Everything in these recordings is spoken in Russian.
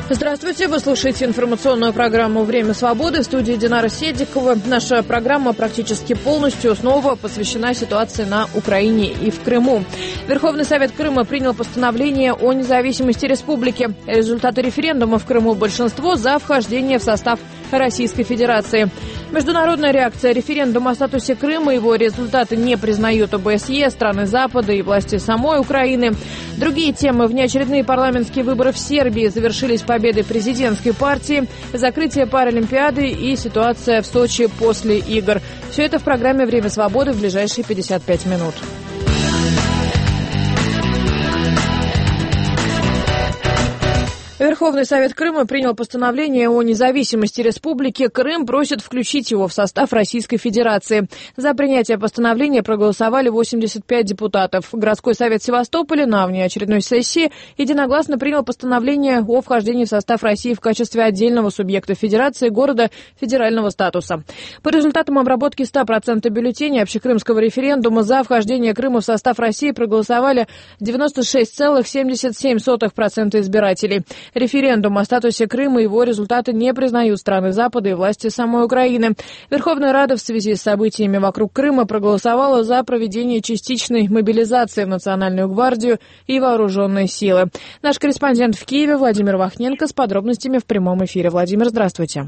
Здравствуйте, вы слушаете информационную программу «Время свободы», в студии Динара Седикова. Наша программа практически полностью снова посвящена ситуации на Украине и в Крыму. Верховный Совет Крыма принял постановление о независимости республики. Результаты референдума в Крыму: большинство за вхождение в состав Российской Федерации. Международная реакция: референдум о статусе Крыма, его результаты не признают ОБСЕ, страны Запада и власти самой Украины. Другие темы: внеочередные парламентские выборы в Сербии завершились победой президентской партии, закрытие Паралимпиады и ситуация в Сочи после игр. Все это в программе «Время свободы» в ближайшие 55 минут. Верховный Совет Крыма принял постановление о независимости республики. Крым просит включить его в состав Российской Федерации. За принятие постановления проголосовали 85 депутатов. Городской совет Севастополя на внеочередной сессии единогласно принял постановление о вхождении в состав России в качестве отдельного субъекта Федерации города федерального статуса. По результатам обработки 100% бюллетеней общекрымского референдума за вхождение Крыма в состав России проголосовали 96,77% избирателей. Референдум о статусе Крыма и его результаты не признают страны Запада и власти самой Украины. Верховная Рада в связи с событиями вокруг Крыма проголосовала за проведение частичной мобилизации в Национальную гвардию и вооруженные силы. Наш корреспондент в Киеве Владимир Вахненко с подробностями в прямом эфире. Владимир, здравствуйте.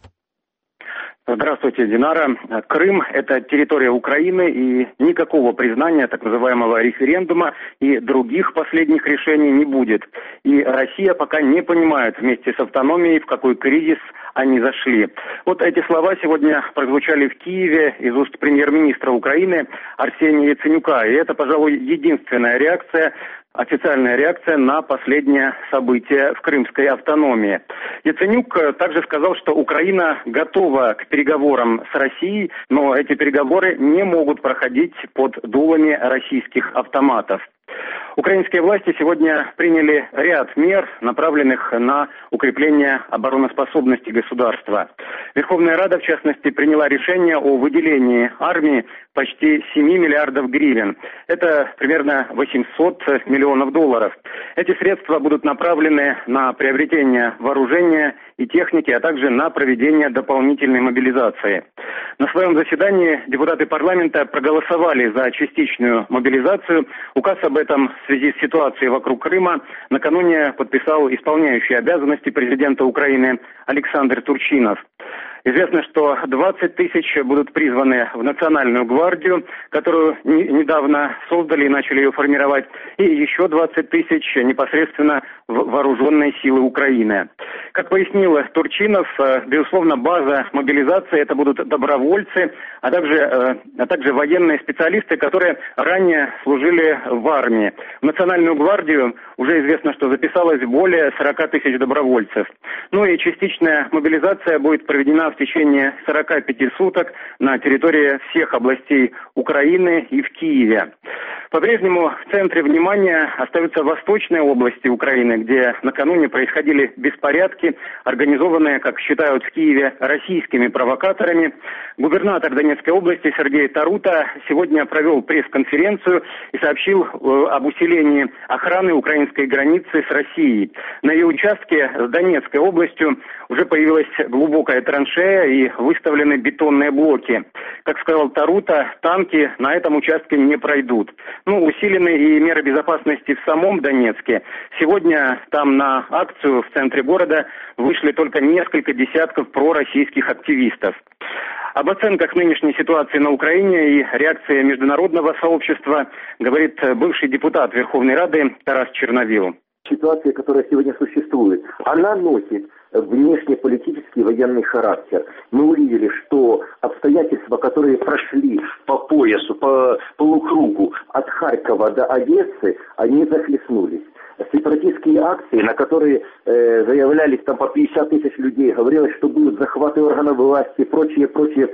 Здравствуйте, Динара. Крым – это территория Украины, и никакого признания так называемого референдума и других последних решений не будет. И Россия пока не понимает вместе с автономией, в какой кризис они зашли. Вот эти слова сегодня прозвучали в Киеве из уст премьер-министра Украины Арсения Яценюка. И это, пожалуй, единственная реакция, официальная реакция на последнее событие в крымской автономии. Яценюк также сказал, что Украина готова к переговорам с Россией, но эти переговоры не могут проходить под дулами российских автоматов. Украинские власти сегодня приняли ряд мер, направленных на укрепление обороноспособности государства. Верховная Рада, в частности, приняла решение о выделении армии почти 7 миллиардов гривен. Это примерно 800 миллионов долларов. Эти средства будут направлены на приобретение вооружения и техники, а также на проведение дополнительной мобилизации. На своем заседании депутаты парламента проголосовали за частичную мобилизацию. Указ об этом в связи с ситуацией вокруг Крыма накануне подписал исполняющий обязанности президента Украины Александр Турчинов. Известно, что 20 тысяч будут призваны в Национальную гвардию, которую недавно создали и начали ее формировать, и еще 20 тысяч непосредственно в вооруженные силы Украины. Как пояснил Турчинов, безусловно, база мобилизации — это будут добровольцы, а также военные специалисты, которые ранее служили в армии. В Национальную гвардию уже известно, что записалось более 40 тысяч добровольцев. Ну и частичная мобилизация будет проведена в течение 45 суток на территории всех областей Украины и в Киеве. По-прежнему в центре внимания остаются восточные области Украины, где накануне происходили беспорядки, организованные, как считают в Киеве, российскими провокаторами. Губернатор Донецкой области Сергей Тарута сегодня провел пресс-конференцию и сообщил об усилении охраны украинской границы с Россией. На ее участке с Донецкой областью уже появилась глубокая траншея и выставлены бетонные блоки. Как сказал Тарута, танки на этом участке не пройдут. Усилены и меры безопасности в самом Донецке. Сегодня там на акцию в центре города вышли только несколько десятков пророссийских активистов. Об оценках нынешней ситуации на Украине и реакции международного сообщества говорит бывший депутат Верховной Рады Тарас Черновил. Ситуация, которая сегодня существует, она носит внешнеполитический военный характер. Мы увидели, что обстоятельства, которые прошли по поясу, по полукругу от Харькова до Одессы, они захлестнулись. Сепаратистские акции, на которые заявлялись там по 50 тысяч людей, говорилось, что будут захваты органов власти, прочее,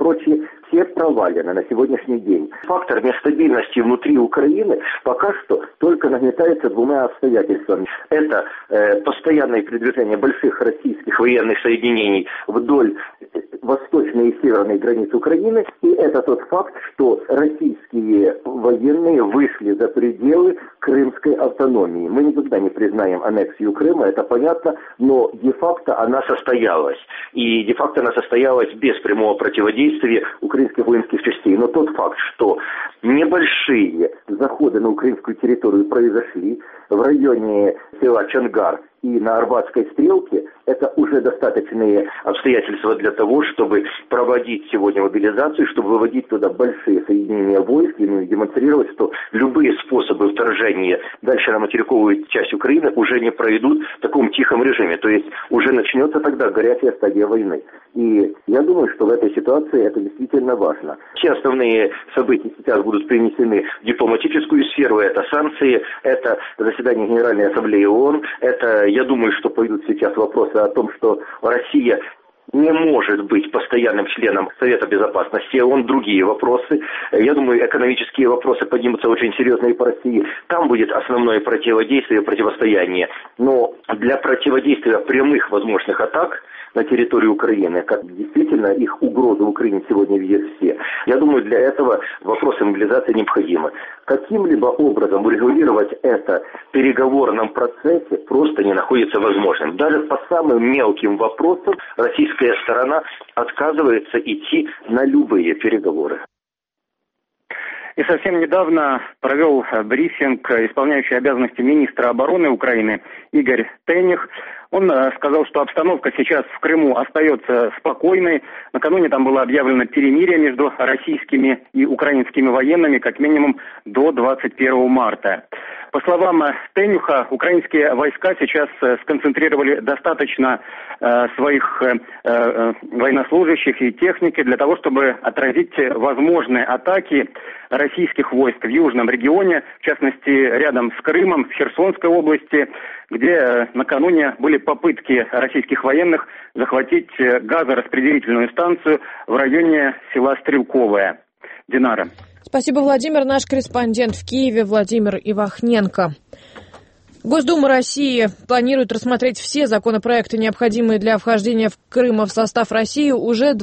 все провалены на сегодняшний день. Фактор нестабильности внутри Украины пока что только нагнетается двумя обстоятельствами. Это постоянное передвижение больших российских военных соединений вдоль восточной и северной границ Украины, и это тот факт, что российские военные вышли за пределы крымской автономии. Мы никогда не признаем аннексию Крыма, это понятно, но де-факто она состоялась. И де-факто она состоялась без прямого противодействия украинских воинских частей. Но тот факт, что небольшие заходы на украинскую территорию произошли в районе села Чангар и на Арбатской стрелке, это уже достаточные обстоятельства для того, чтобы проводить сегодня мобилизацию, чтобы выводить туда большие соединения войск и демонстрировать, что любые способы вторжения дальше на материковую часть Украины уже не пройдут в таком тихом режиме. То есть уже начнется тогда горячая стадия войны. И я думаю, что в этой ситуации это действительно важно. Все основные события сейчас будут перенесены в дипломатическую сферу. Это санкции, это заседание Генеральной Ассамблеи ООН, это, я думаю, что пойдут сейчас вопросы о том, что Россия не может быть постоянным членом Совета Безопасности ООН, другие вопросы. Я думаю, экономические вопросы поднимутся очень серьезно и по России. Там будет основное противодействие, противостояние. Но для противодействия прямых возможных атак на территорию Украины, как действительно их угрозу Украине сегодня видят все. Я думаю, для этого вопросы мобилизации необходимы. Каким-либо образом урегулировать это в переговорном процессе просто не находится возможным. Даже по самым мелким вопросам российская сторона отказывается идти на любые переговоры. И совсем недавно провел брифинг исполняющий обязанности министра обороны Украины Игорь Тених. Он сказал, что обстановка сейчас в Крыму остается спокойной. Накануне там было объявлено перемирие между российскими и украинскими военными как минимум до 21 марта. По словам Тенюха, украинские войска сейчас сконцентрировали достаточно своих военнослужащих и техники для того, чтобы отразить возможные атаки российских войск в южном регионе, в частности, рядом с Крымом, в Херсонской области, где накануне были попытки российских военных захватить газораспределительную станцию в районе села Стрелковое. Динара. Спасибо, Владимир. Наш корреспондент в Киеве Владимир Ивахненко. Госдума России планирует рассмотреть все законопроекты, необходимые для вхождения в Крыма в состав России, уже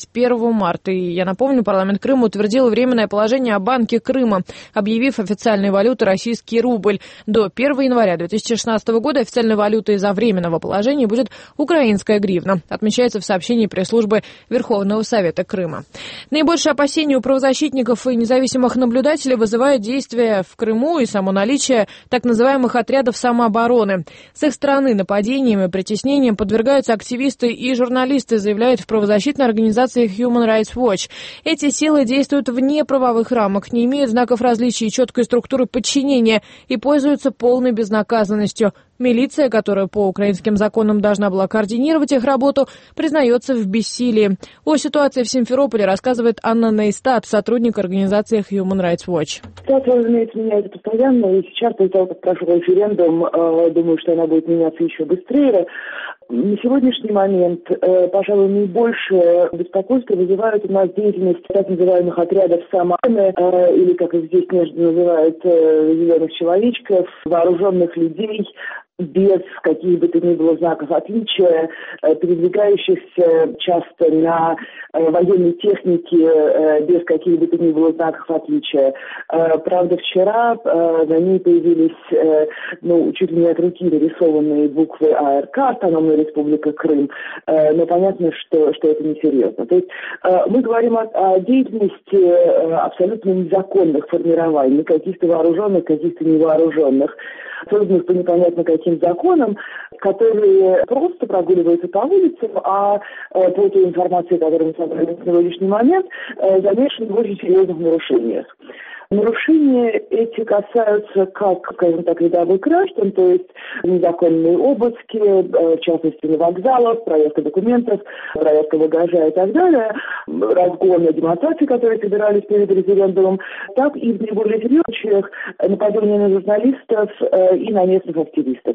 21 марта. И я напомню, парламент Крыма утвердил временное положение о Банке Крыма, объявив официальной валютой российский рубль. До 1 января 2016 года официальной валютой из-за временного положения будет украинская гривна, отмечается в сообщении пресс-службы Верховного Совета Крыма. Наибольшее опасение у правозащитников и независимых наблюдателей вызывает действия в Крыму и само наличие так называемых отрядов самообороны. С их стороны нападениям и притеснениям подвергаются активисты и журналисты, заявляют в правозащитной организации Human Rights Watch. Эти силы действуют вне правовых рамок, не имеют знаков различия и четкой структуры подчинения и пользуются полной безнаказанностью. Милиция, которая по украинским законам должна была координировать их работу, признается в бессилии. О ситуации в Симферополе рассказывает Анна Нейстат, сотрудник организации Human Rights Watch. Ситуация, разумеется, меняется постоянно, и сейчас, после того, как прошел референдум, думаю, что она будет меняться еще быстрее. На сегодняшний момент, пожалуй, наибольшее беспокойство вызывает у нас деятельность так называемых отрядов самообороны, или, как их здесь нежно называют, зеленых человечков, вооруженных людей, без каких бы то ни было знаков отличия, передвигающихся часто на военной технике без каких бы то ни было знаков отличия. Правда, вчера на ней появились, чуть ли не от руки нарисованные буквы АРК, Автономная Республика Крым, но понятно, что это несерьезно. То есть мы говорим о деятельности абсолютно незаконных формирований, каких-то вооруженных, каких-то невооруженных, созданных по непонятно каким законам, которые просто прогуливаются по улицам, а по той информации, которую мы собрали на сегодняшний момент, замешаны в очень серьезных нарушениях. Нарушения эти касаются как, скажем так, рядовых граждан, то есть незаконные обыски, в частности на вокзалах, проверка документов, проверка багажа и так далее, разгоны демонстрации, которые собирались перед референдумом, так и в наиболее серьезных случаях нападения на журналистов и на местных активистов.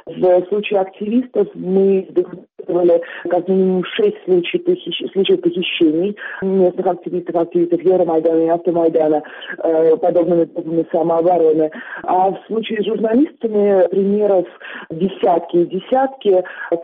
В случае активистов мы документировали как минимум 6 случаев похищений местных активистов Евромайдана и Автомайдана, подобными методами самообороны. А в случае с журналистами примеров десятки и десятки,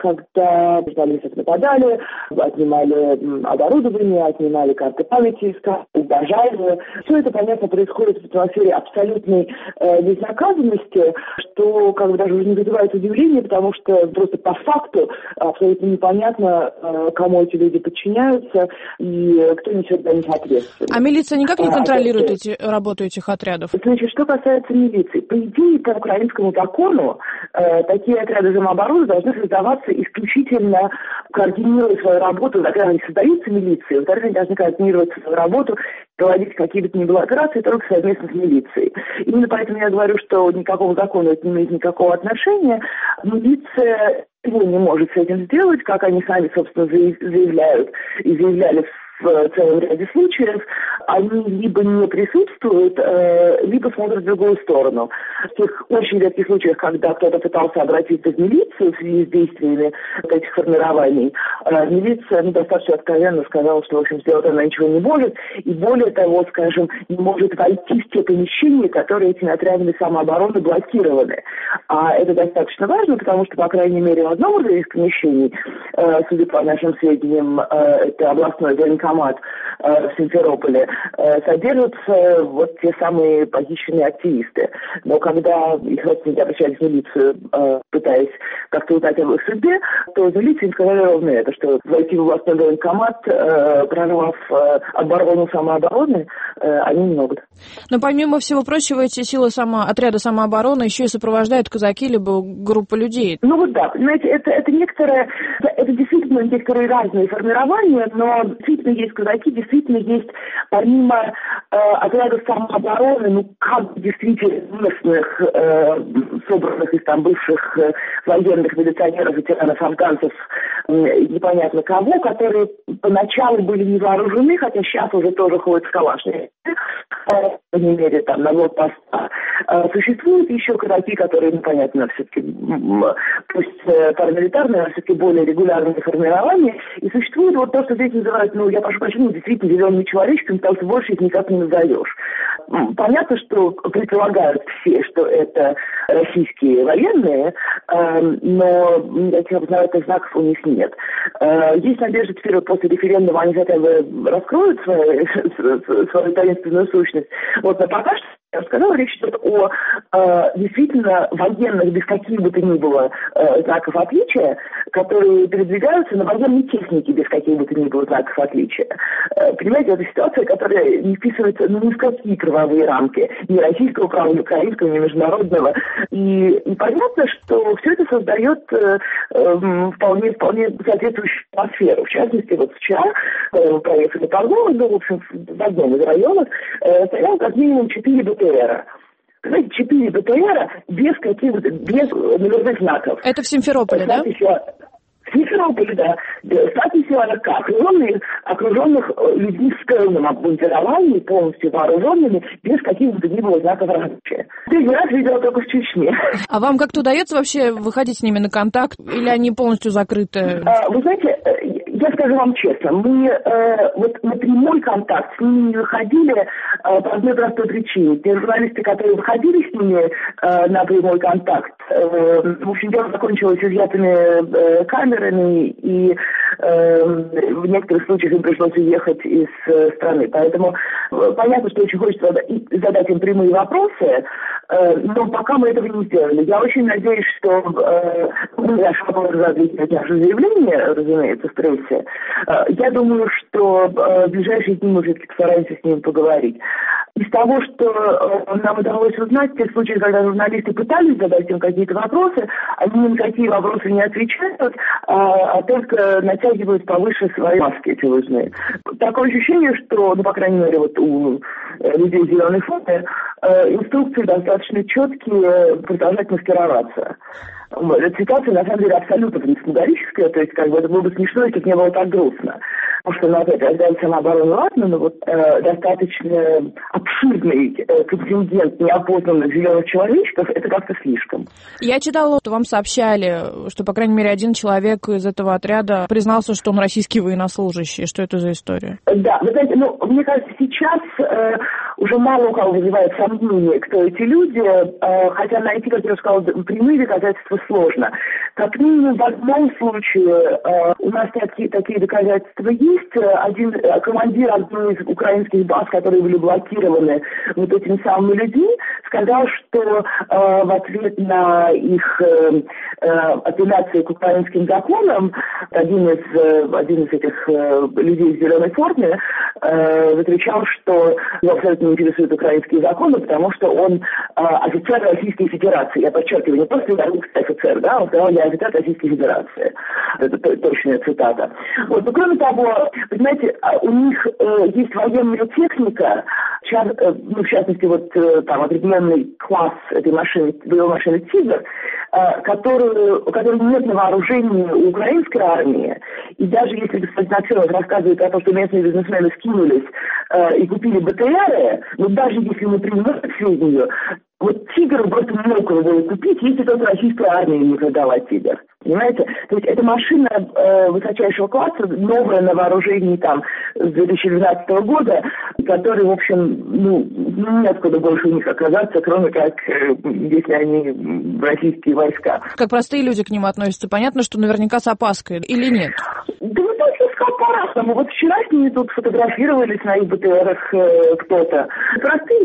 когда журналисты нападали, отнимали оборудование, отнимали карты памяти, угрожали. Все это, понятно, происходит в атмосфере абсолютной безнаказанности, что как бы даже уже не вызывает удивления, потому что просто по факту абсолютно непонятно, кому эти люди подчиняются и кто несет за них ответственность. А милиция никак не контролирует работу этих отрядов? Значит, что касается милиции, по идее, по украинскому закону такие отряды самообороны должны создаваться исключительно, координируя свою работу. Когда они создаются милицией, во-вторых, они должны координировать свою работу, проводить какие-то нибудь операции только совместно с милицией. Именно поэтому я говорю, что никакого закона это не имеет никакого отношения. Милиция не может с этим сделать, как они сами, собственно, заявляют и заявляли в целом ряде случаев, они либо не присутствуют, либо смотрят в другую сторону. В тех очень редких случаях, когда кто-то пытался обратиться в милицию в связи с действиями этих формирований, милиция достаточно откровенно сказала, что, в общем, сделать она ничего не может, и более того, скажем, не может войти в те помещения, которые этими отрядами самообороны блокированы. А это достаточно важно, потому что, по крайней мере, в одном из помещений, судя по нашим сведениям, это областной военкомат в Симферополе, содержатся вот те самые похищенные активисты. Но когда их родственники обращались в милицию, пытаясь как-то узнать об их судьбе, то в милиции им сказали ровно это, что войти в областной военкомат, прорвав оборону самообороны, они не могут. Но помимо всего прочего, эти силы отряда самообороны еще и сопровождают казаки, либо группа людей. Ну вот да, понимаете, это действительно некоторые разные формирования, но действительно есть казаки, действительно есть, помимо отрядов самообороны, как действительно местных, собранных из там бывших военных милиционеров, ветеранов, афганцев, непонятно кого, которые поначалу были не вооружены, хотя сейчас уже тоже ходят с калашниками, по крайней мере, там, на блокпостах. Существуют еще казаки, которые, непонятно, все-таки, пусть парамилитарные, но все-таки более регулярные формирования, и существует вот то, что здесь называют, я прошу прощения, действительно зелеными человечками, потому что больше их никак не назовешь. Понятно, что предполагают все, что это российские военные, но никаких обозначенных знаков у них нет. Есть надежда, теперь вот после референдума они хотя бы раскроют свою таинственную сущность. Вот, но пока что, я уже сказала, речь идет о действительно военных без каких бы то ни было знаков отличия, которые передвигаются на военной технике без каких бы то ни было знаков отличия. Понимаете, это ситуация, которая не вписывается ни в какие правовые рамки, ни российского права, ни украинского, ни международного. И понятно, что все это создает вполне соответствующую атмосферу. В частности, вот вчера, когда мы проехали по городу, в общем, в одном из районов, стоял как минимум 4 БТРа. Знаете, 4 БТРа без номерных знаков. Это в Симферополе, да? В Симферополе, да. Статусы окруженных людьми в полном обмундировании, полностью вооруженными, без каких-то ни было знаков различия. Ты не раз видела только в Чечне. А вам как-то удается вообще выходить с ними на контакт, или они полностью закрыты? Вы знаете, я скажу вам честно, мы вот на прямой контакт с ними не выходили по одной простой причине. Те журналисты, которые выходили с ними на прямой контакт, в общем, дело закончилось изъятыми камерами, и в некоторых случаях им пришлось уехать из страны. Поэтому понятно, что очень хочется задать им прямые вопросы, но пока мы этого не сделали. Я очень надеюсь, что наше заявление, разумеется, в прессе. Я думаю, что в ближайшие дни мы все-таки постараемся с ним поговорить. Из того, что нам удалось узнать, в тех случаях, когда журналисты пытались задать им какие-то вопросы, они ни на какие вопросы не отвечают, а только натягивают повыше свои маски эти лыжные. Такое ощущение, что, по крайней мере, вот у людей в зеленой форме инструкции достаточно четкие продолжать маскироваться. Эта ситуация, на самом деле, абсолютно фантасмагорическая, то есть, это было бы смешно, если бы не было так грустно. что, ну, опять, раздать самооборону, ладно, но вот достаточно обширный контингент неопознанных зеленых человечков, это как-то слишком. Я читала, что вам сообщали, что, по крайней мере, один человек из этого отряда признался, что он российский военнослужащий. Что это за история? Да, вы знаете, ну, мне кажется, сейчас уже мало у кого вызывает сомнения, кто эти люди, хотя найти, как я сказала, прямые доказательства сложно. Как минимум в одном случае у нас такие доказательства есть. Один командир одной из украинских баз, которые были блокированы вот этими самыми людьми, сказал, что в ответ на их апелляции к украинским законам один из этих людей в зеленой форме закричал, что его абсолютно не интересуют украинские законы, потому что он офицер Российской Федерации. Я подчеркиваю, не просто русский офицер, да, он сказал, я офицер Российской Федерации. Это точная цитата. Вот, но кроме того, понимаете, у них есть военная техника, в частности, вот там определенный класс этой машины, боевой машины «Тигр», у которой нет на вооружении у украинской армии. И даже если господин Аксенов рассказывает о том, что местные бизнесмены скинулись и купили БТРы, но даже если мы примем сведению, вот «Тигр» просто не мог его купить, если только российская армия не продала «Тигр». Понимаете? То есть это машина высочайшего класса, новая на вооружении там с 2012 года, которая, в общем, неоткуда больше у них оказаться, кроме как, если они российские войска. Как простые люди к ним относятся, понятно, что наверняка с опаской, или нет? Да вы точно сказали по-разному. Вот вчера с ними тут фотографировались на их БТРах кто-то. Простые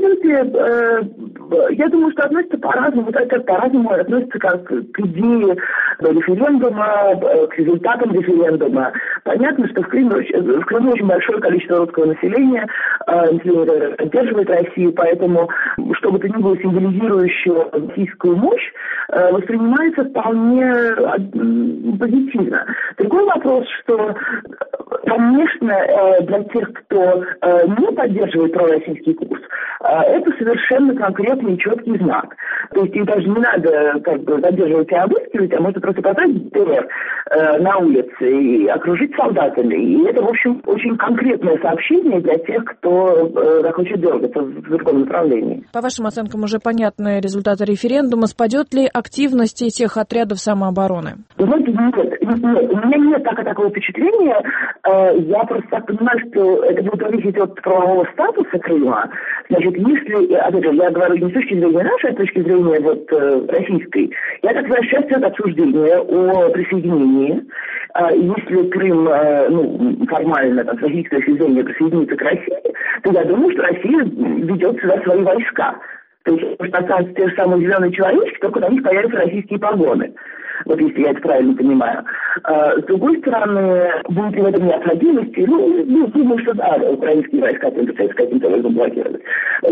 люди, я думаю, что относятся по-разному. Вот это по-разному относятся как к идее референдума, к результатам референдума. Понятно, что в Крыму очень большое количество русского населения, население поддерживает Россию, поэтому что бы то ни было символизирующего российскую мощь, воспринимается вполне позитивно. Другой вопрос, что, конечно, для тех, кто не поддерживает пророссийский курс, это совершенно конкретный и четкий знак. То есть их даже не надо задерживать и обыскивать, а можно просто поставить БТР на улице и окружить солдатами. И это, в общем, очень конкретное сообщение для тех, кто захочет двигаться в другом направлении. По вашим оценкам, уже понятны результаты референдума. Спадет ли активность этих отрядов самообороны? Вы знаете, нет. У меня нет такого впечатления. Я просто так понимаю, что это будет зависеть от правового статуса Крыма. Значит, если, опять же, я говорю не с точки зрения нашей, а с точки зрения российской, я так возвращаюсь от обсуждения о присоединении. Если Крым, формально, с российской точки зрения, присоединится к России, то я думаю, что Россия ведет сюда свои войска. То есть, что останутся те же самые зеленые человечки, только на них появятся российские погоны. Вот если я это правильно понимаю. С другой стороны, будет ли в этом необходимости? Думаю, что да, украинские войска пытаются каким-то образом блокировать.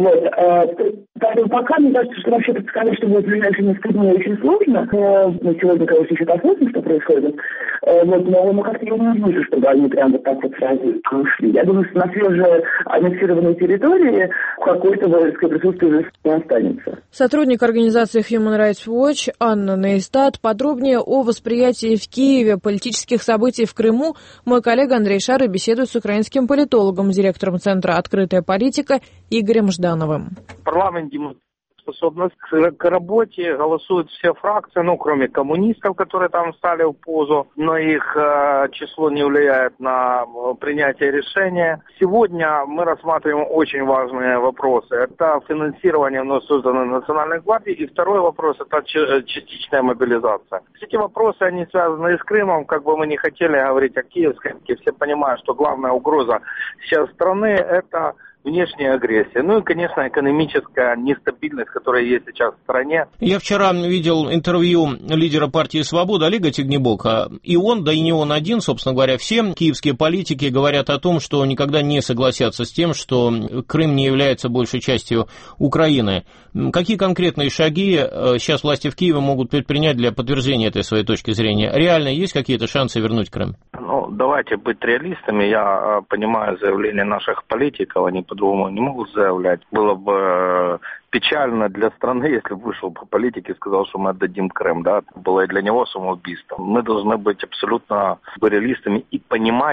Поэтому пока, мне кажется, что вообще предсказать, что будет в ближайшие несколько дней, очень сложно. Сегодня, конечно, еще посмотрим, что происходит. Но как-то я не вижу, чтобы они прям вот так вот сразу ушли. Я думаю, что на свежей аннексированной территории какое-то воинское присутствие не останется. Сотрудник организации Human Rights Watch Анна Нейстат. Подробнее о восприятии в Киеве политических событий в Крыму мой коллега Андрей Шары беседует с украинским политологом, директором Центра «Открытая политика» Игорем Ждановым. Парламент способность к работе, голосуют все фракции, кроме коммунистов, которые там встали в позу, но их число не влияет на принятие решения. Сегодня мы рассматриваем очень важные вопросы. Это финансирование вновь созданной Национальной гвардии, и второй вопрос – это частичная мобилизация. Эти вопросы, они связаны и с Крымом, как бы мы не хотели говорить о Киевской, все понимают, что главная угроза сейчас страны – это внешняя агрессия. И, конечно, экономическая нестабильность, которая есть сейчас в стране. Я вчера видел интервью лидера партии «Свобода» Олега Тягнебока. И он, да и не он один, собственно говоря, все киевские политики говорят о том, что никогда не согласятся с тем, что Крым не является большей частью Украины. Какие конкретные шаги сейчас власти в Киеве могут предпринять для подтверждения этой своей точки зрения? Реально есть какие-то шансы вернуть Крым? Давайте быть реалистами. Я понимаю заявления наших политиков, они по-другому не могут заявлять. Было бы печально для страны, если бы вышел бы политик и сказал, что мы отдадим Крым. Да? Это было и для него самоубийство. Мы должны быть абсолютно реалистами и понимать,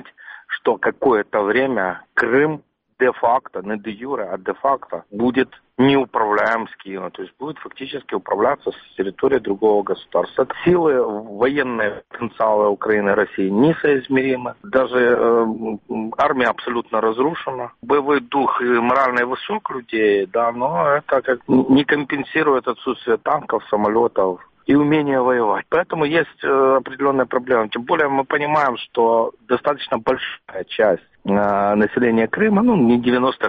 что какое-то время Крым де-факто, не де-юре, а де-факто будет неуправляем с Киевом, то есть будет фактически управляться с территории другого государства. Силы военные потенциалы Украины и России несоизмеримы. Даже армия абсолютно разрушена. Боевой дух и моральный высок людей, да, но это как не компенсирует отсутствие танков, самолетов и умение воевать. Поэтому есть определенная проблема. Тем более мы понимаем, что достаточно большая часть населения Крыма, не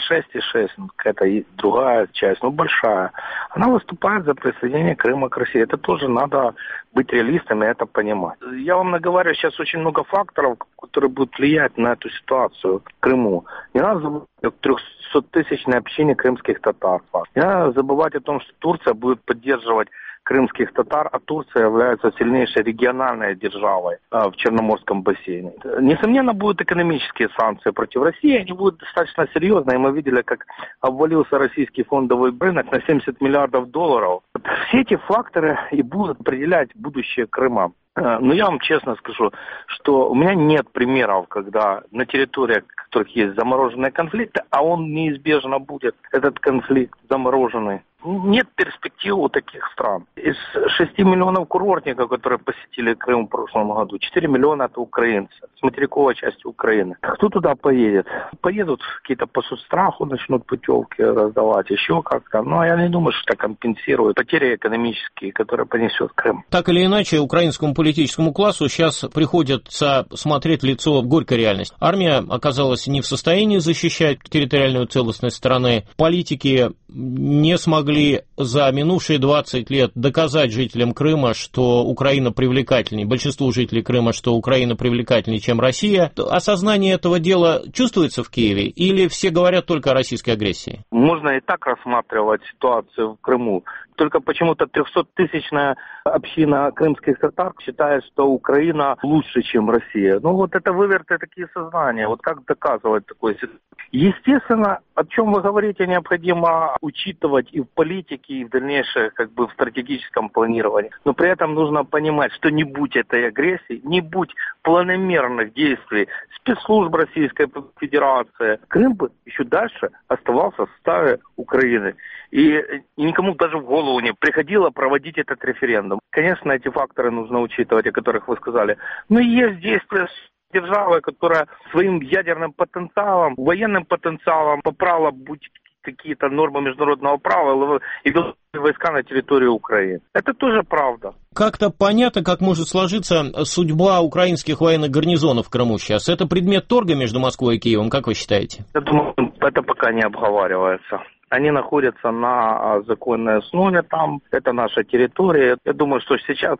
96,6, какая-то другая часть, но большая, она выступает за присоединение Крыма к России. Это тоже надо быть реалистами и это понимать. Я вам наговорю, сейчас очень много факторов, которые будут влиять на эту ситуацию в Крыму. Не надо забывать о 300-тысячной общине крымских татар. Не надо забывать о том, что Турция будет поддерживать крымских татар, а Турция является сильнейшей региональной державой в Черноморском бассейне. Несомненно, будут экономические санкции против России, они будут достаточно серьезные. Мы видели, как обвалился российский фондовый рынок на 70 миллиардов долларов. Все эти факторы и будут определять будущее Крыма. Но я вам честно скажу, что у меня нет примеров, когда на территориях, в которых есть замороженные конфликты, а он неизбежно будет, этот конфликт замороженный. Нет перспектив у таких стран. Из 6 миллионов курортников, которые посетили Крым в прошлом году, 4 миллиона это украинцы, с материковой части Украины. Кто туда поедет? Поедут какие-то по соцстраху, начнут путевки раздавать, еще как-то. Но я не думаю, что это компенсирует потери экономические, которые понесет Крым. Так или иначе, украинскому политическому классу сейчас приходится смотреть в лицо горькой реальности. Армия оказалась не в состоянии защищать территориальную целостность страны. Политики не смогли за минувшие 20 лет доказать жителям Крыма, что Украина привлекательнее, большинству жителей Крыма, что Украина привлекательнее, чем Россия. Осознание этого дела чувствуется в Киеве или все говорят только о российской агрессии? Можно и так рассматривать ситуацию в Крыму. Только почему-то 300-тысячная община крымских татар считает, что Украина лучше, чем Россия. Это вывертые такие сознания. Как доказывать такое? Естественно, о чем вы говорите, необходимо учитывать и в политике, и в дальнейшем, в стратегическом планировании. Но при этом нужно понимать, что не будь этой агрессии, не будь планомерных действий спецслужб Российской Федерации, Крым бы еще дальше оставался в составе Украины. И никому даже в голову не приходило проводить этот референдум. Конечно, эти факторы нужно учитывать, о которых вы сказали. Но есть действия державы, которая своим ядерным потенциалом, военным потенциалом поправила какие-то нормы международного права и вела войска на территорию Украины. Это тоже правда. Как-то понятно, как может сложиться судьба украинских военных гарнизонов в Крыму сейчас. Это предмет торга между Москвой и Киевом, как вы считаете? Я думаю, это пока не обговаривается. Они находятся на законной основе там, это наша территория. Я думаю, что сейчас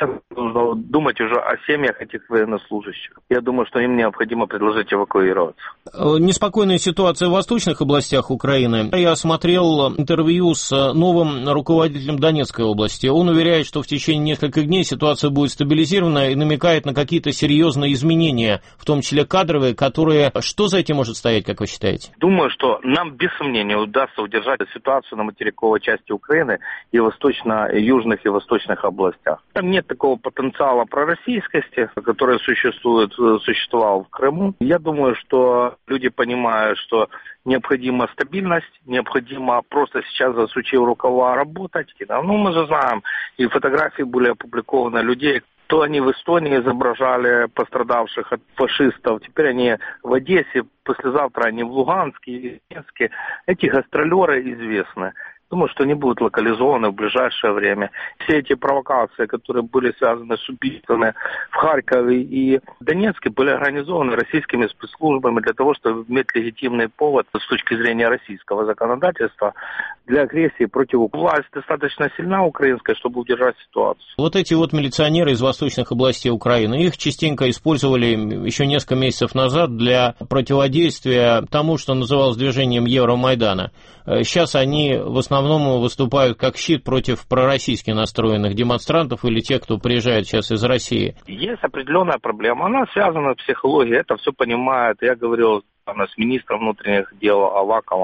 нужно думать уже о семьях этих военнослужащих. Я думаю, что им необходимо предложить эвакуироваться. Неспокойная ситуация в восточных областях Украины. Я смотрел интервью с новым руководителем Донецкой области. Он уверяет, что в течение нескольких дней ситуация будет стабилизирована и намекает на какие-то серьезные изменения, в том числе кадровые, которые... Что за этим может стоять, как вы считаете? Думаю, что нам без сомнения удастся удержать ситуацию на материковой части Украины и южных и восточных областях. Там нет такого потенциала пророссийскости, который существовал в Крыму. Я думаю, что люди понимают, что необходима стабильность, необходимо просто сейчас, засучив рукава, работать. Мы же знаем, и фотографии были опубликованы людей, то они в Эстонии изображали пострадавших от фашистов, теперь они в Одессе, послезавтра они в Луганске и Донецке. Эти гастролеры известны. Думаю, что они будут локализованы в ближайшее время. Все эти провокации, которые были связаны с убийствами в Харькове и Донецке, были организованы российскими спецслужбами для того, чтобы иметь легитимный повод с точки зрения российского законодательства для агрессии против Украины. Власть достаточно сильна украинская, чтобы удержать ситуацию. Вот эти милиционеры из восточных областей Украины, их частенько использовали еще несколько месяцев назад для противодействия тому, что называлось движением Евромайдана. Сейчас они в основном выступают как щит против пророссийски настроенных демонстрантов или тех, кто приезжает сейчас из России. Есть определенная проблема, она связана с психологией, это все понимает. Я говорил с министром внутренних дел Аваковым.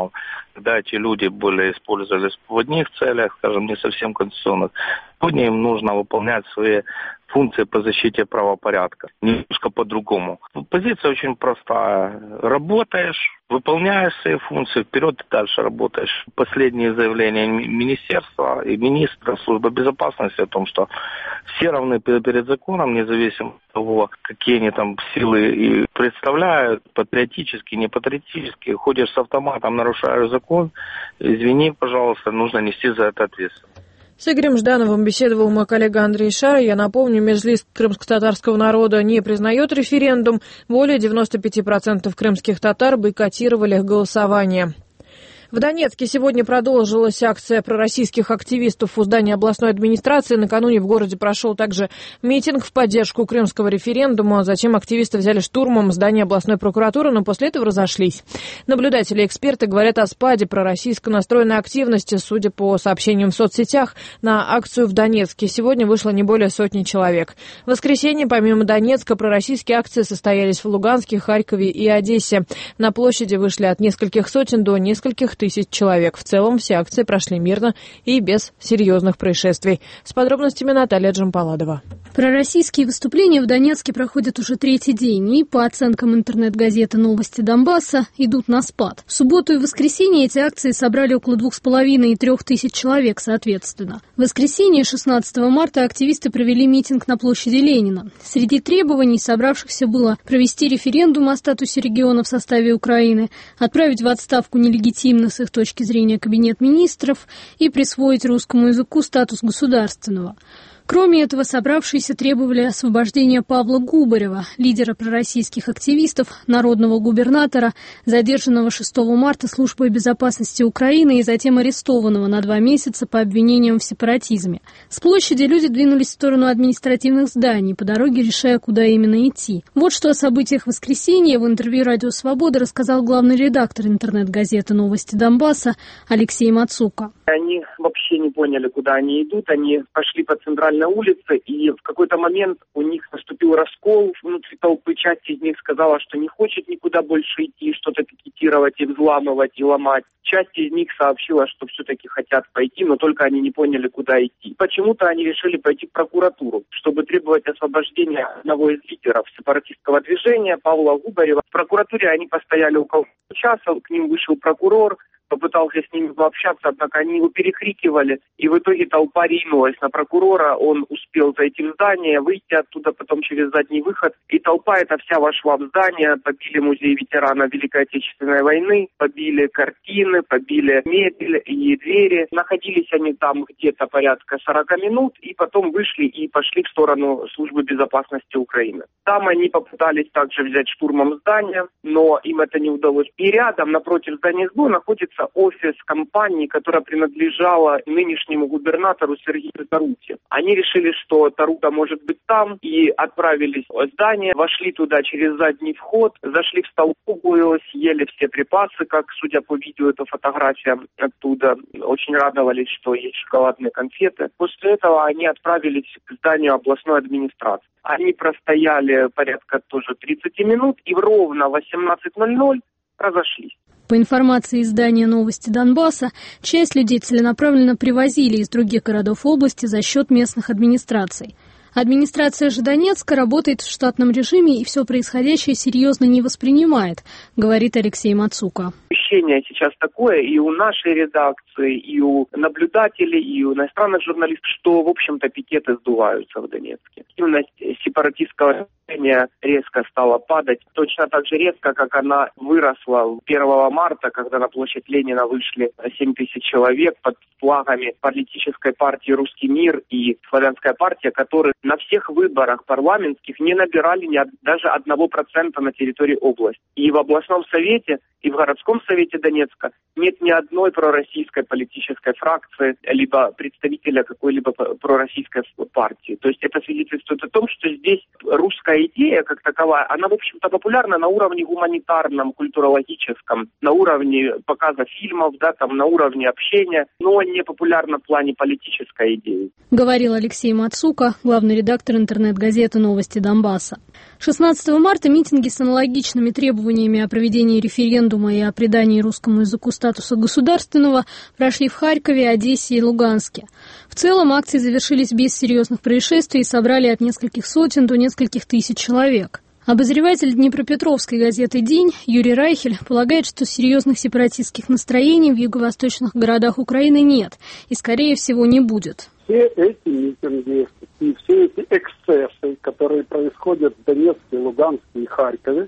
когда эти люди были использовались в одних целях, скажем, не совсем конституционных, сегодня им нужно выполнять свои функции по защите правопорядка. Немножко по-другому. Позиция очень простая. Работаешь, выполняешь свои функции, вперед и дальше работаешь. Последние заявления министерства и министра службы безопасности о том, что все равны перед законом, независимо от того, какие они там силы и представляют, патриотически, не патриотически. Ходишь с автоматом, нарушаешь закон, извини, пожалуйста, нужно нести за это ответственность. С Игорем Ждановым беседовал мой коллега Андрей Шар. Я напомню, Меджлис крымско-татарского народа не признает референдум. Более 95% крымских татар бойкотировали голосование. В Донецке сегодня продолжилась акция пророссийских активистов у здания областной администрации. Накануне в городе прошел также митинг в поддержку крымского референдума. Затем активисты взяли штурмом здание областной прокуратуры, но после этого разошлись. Наблюдатели и эксперты говорят о спаде пророссийско настроенной активности. Судя по сообщениям в соцсетях, на акцию в Донецке сегодня вышло не более сотни человек. В воскресенье, помимо Донецка, пророссийские акции состоялись в Луганске, Харькове и Одессе. На площади вышли от нескольких сотен до нескольких тысяч человек. В целом все акции прошли мирно и без серьезных происшествий. С подробностями Наталья Джампаладова. Пророссийские выступления в Донецке проходят уже третий день и, по оценкам интернет-газеты «Новости Донбасса», идут на спад. В субботу и воскресенье эти акции собрали около 2,5 и 3 тысяч человек, соответственно. В воскресенье, 16 марта, активисты провели митинг на площади Ленина. Среди требований собравшихся было провести референдум о статусе региона в составе Украины, отправить в отставку нелегитимно с их точки зрения Кабинет министров и присвоить русскому языку статус государственного. Кроме этого, собравшиеся требовали освобождения Павла Губарева, лидера пророссийских активистов, народного губернатора, задержанного 6 марта Службой безопасности Украины и затем арестованного на 2 месяца по обвинениям в сепаратизме. С площади люди двинулись в сторону административных зданий, по дороге решая, куда именно идти. Вот что о событиях воскресенья в интервью «Радио Свобода» рассказал главный редактор интернет-газеты «Новости Донбасса» Алексей Мацука. Они вообще не поняли, куда они идут. Они пошли по центральной улице, и в какой-то момент у них наступил раскол внутри толпы. Часть из них сказала, что не хочет никуда больше идти, что-то пикетировать и взламывать, и ломать. Часть из них сообщила, что все-таки хотят пойти, но только они не поняли, куда идти. Почему-то они решили пойти в прокуратуру, чтобы требовать освобождения одного из лидеров сепаратистского движения, Павла Губарева. В прокуратуре они постояли около часа, к ним вышел прокурор, попытался с ними пообщаться, однако они его перекрикивали, и в итоге толпа ринулась на прокурора, он успел зайти в здание, выйти оттуда потом через задний выход, и толпа эта вся вошла в здание, побили музей ветеранов Великой Отечественной войны, побили картины, побили мебель и двери. Находились они там где-то порядка 40 минут, и потом вышли и пошли в сторону Службы безопасности Украины. Там они попытались также взять штурмом здание, но им это не удалось. И рядом, напротив здания СБУ, находится офис компании, которая принадлежала нынешнему губернатору Сергею Таруте. Они решили, что Тарута может быть там, и отправились в здание, вошли туда через задний вход, зашли в столовую, съели все припасы, как, судя по видео, это фотография оттуда. Очень радовались, что есть шоколадные конфеты. После этого они отправились к зданию областной администрации. Они простояли порядка тоже 30 минут, и ровно в 18:00 разошлись. По информации издания «Новости Донбасса», часть людей целенаправленно привозили из других городов области за счет местных администраций. Администрация же Донецка работает в штатном режиме и все происходящее серьезно не воспринимает, говорит Алексей Мацука. Ощущение сейчас такое и у нашей редакции, и у наблюдателей, и у иностранных журналистов, что, в общем-то, пикеты сдуваются в Донецке. Активность сепаратистского движения резко стала падать, точно так же резко, как она выросла 1 марта, когда на площадь Ленина вышли 7 тысяч человек под флагами политической партии «Русский мир» и «Славянская партия», которые на всех выборах парламентских не набирали даже 1% на территории области. И в областном совете, и в городском совете Донецка нет ни одной пророссийской политической фракции, либо представителя какой-либо пророссийской партии. То есть это свидетельствует о том, что здесь русская идея как таковая, она, в общем-то, популярна на уровне гуманитарном, культурологическом, на уровне показа фильмов, да, там, на уровне общения, но не популярна в плане политической идеи. Говорил Алексей Мацука, главный редактор интернет-газеты «Новости Донбасса». 16 марта митинги с аналогичными требованиями о проведении референдума и о придании присвоении русскому языку статуса государственного прошли в Харькове, Одессе и Луганске. В целом акции завершились без серьезных происшествий и собрали от нескольких сотен до нескольких тысяч человек. Обозреватель Днепропетровской газеты «День» Юрий Райхель полагает, что серьезных сепаратистских настроений в юго-восточных городах Украины нет и, скорее всего, не будет. Все эти митинги и все эти эксцессы, которые происходят в Донецке, Луганске и Харькове,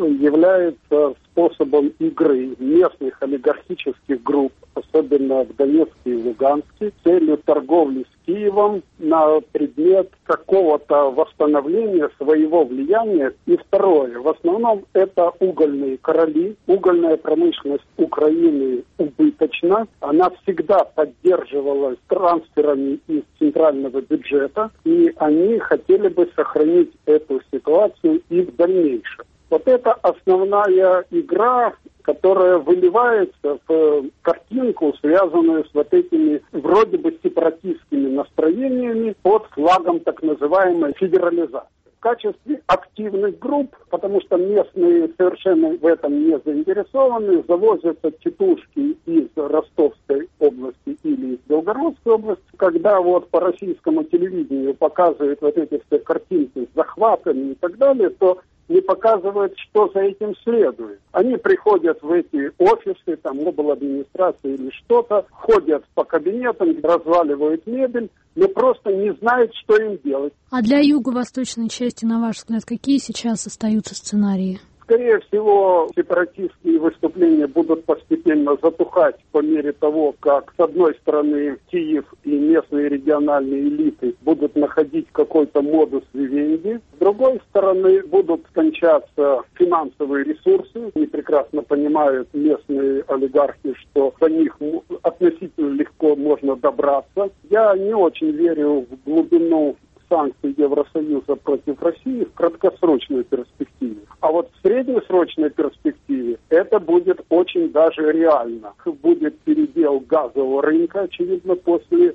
являются способом игры местных олигархических групп, особенно в Донецке и Луганске, с целью торговли с Киевом на предмет какого-то восстановления своего влияния. И второе, в основном это угольные короли. Угольная промышленность Украины убыточна. Она всегда поддерживалась трансферами из центрального бюджета, и они хотели бы сохранить эту ситуацию и в дальнейшем. Вот это основная игра, которая выливается в картинку, связанную с вот этими вроде бы сепаратистскими настроениями под флагом так называемой федерализации. В качестве активных групп, потому что местные совершенно в этом не заинтересованы, завозятся тетушки из Ростовской области или из Белгородской области. Когда вот по российскому телевидению показывают вот эти все картинки с захватами и так далее, то не показывают, что за этим следует. Они приходят в эти офисы, там, обладминистрации или что-то, ходят по кабинетам, разваливают мебель, но просто не знают, что им делать. А для юго-восточной части, на ваш взгляд, какие сейчас остаются сценарии? Скорее всего, сепаратистские выступления будут постепенно затухать по мере того, как, с одной стороны, Киев и местные региональные элиты будут находить какой-то модус вивенди, с другой стороны, будут кончаться финансовые ресурсы. Они прекрасно понимают, местные олигархи, что до них относительно легко можно добраться. Я не очень верю в глубину санкций Евросоюза против России в краткосрочной перспективе. А вот в среднесрочной перспективе это будет очень даже реально. Будет передел газового рынка, очевидно, после